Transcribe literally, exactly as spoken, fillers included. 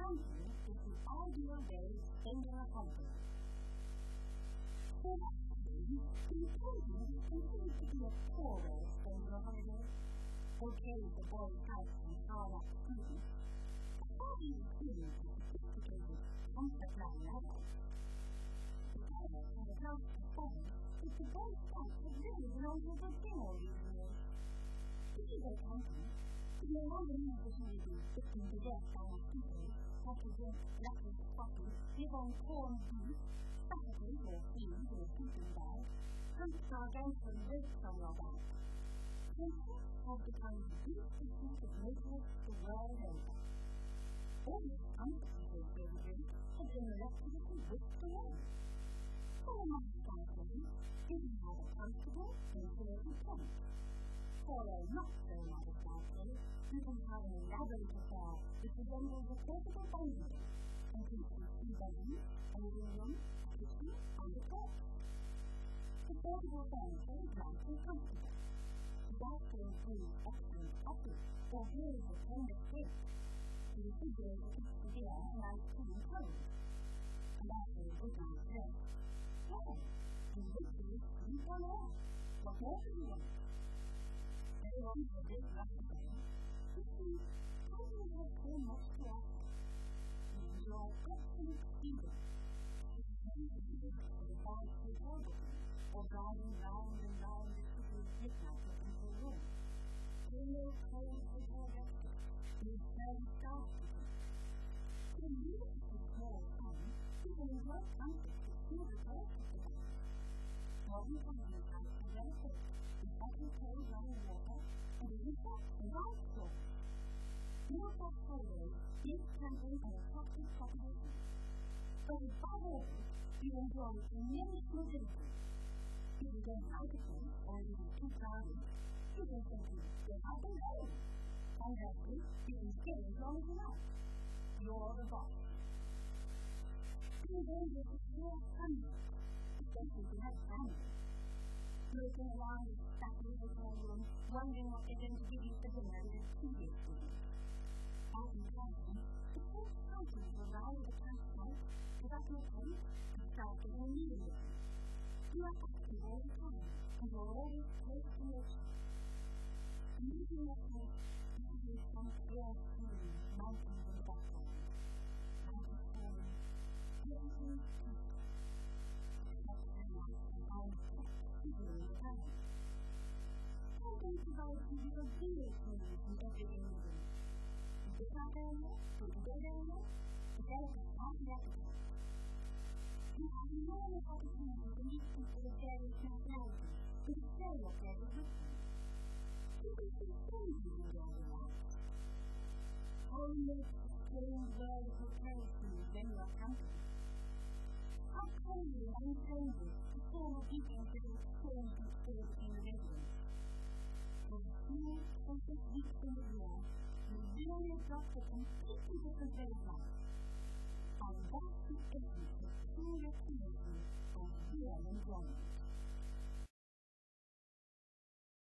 Camping is the ideal way of spending a holiday. For that reason, camping continues to be a poor way of spending a holiday. Okay, the boys' house and hard up food. All these things are sophisticated, comfort-level levels. The parents have a house to spend, but the boys' house has really been on top of thing all these years. If you go camping, you no longer need to really be sitting to death by the people, have to drink lettuce, coffee, live on corned beef, sausages or cheese or sleeping bag, hunt gargantuan weights on your back. Camping has become the beautiful piece of nature the world over. All the uncomfortable children have been miraculously whisked away. For a nice camping, you can have a comfortable, insulated tent. For a not-so-nice camping, you can have an elaborate affair which resembles a portable bungalow and features two bedrooms, a living room, a kitchen, and a porch. The portable furniture is nice and comfortable. It also includes excellent coffee or views of tender fish. The refrigerator keeps the beer and ice cream cold. And after a good night's rest, well, you literally sleep on air. What more do you want? Everyone has a big rush of them. You see, camping has so much to offer. You enjoy absolute freedom. You can use it for the bike to orbiting, or driving round and round the city of midnight looking for room. You know cold hotel restaurants, you very stars to them. You live in small towns, you can enjoy comfort with few repairs to them. Modern camping sites are very quick, with open cold running water, and a rooftop and ice storage. Norfolk Holidays gives camping an attractive proposition. But above all, you enjoy immense mobility. If you don't like a place or it is too crowded, you can simply get up and go. And hopefully, you can stay as long as you like. You're the boss. Being dangerous is real fun, especially if you have family. Looking around the stuffy hotel room, wondering what they're going to give you for dinner is a tedious thing. Out in camping, the first houses will arrive at the campsite, pick up your tent, and start getting a meal ready. You are active all the time, and you're always close to nature. Using your tent, you see some clear scenery, mountains in the background. Mountains falling, everything is peaceful. Except for the night and iron in the town. Camping provides you with a video scenery from everything you do. You get out area, go to bed area, develop a healthy appetite. You have enormous opportunity to meet people of various nationalities and to share your pleasures with them. You can see strangers in your life. How makes the strange world of hotels to you when you are camping? How cozy and unfriendly the formal beacons that are strange and still between the residents. For the few precious weeks in the year, you really adopt a completely different way of life. And that's the essence of true recreation of real enjoyment.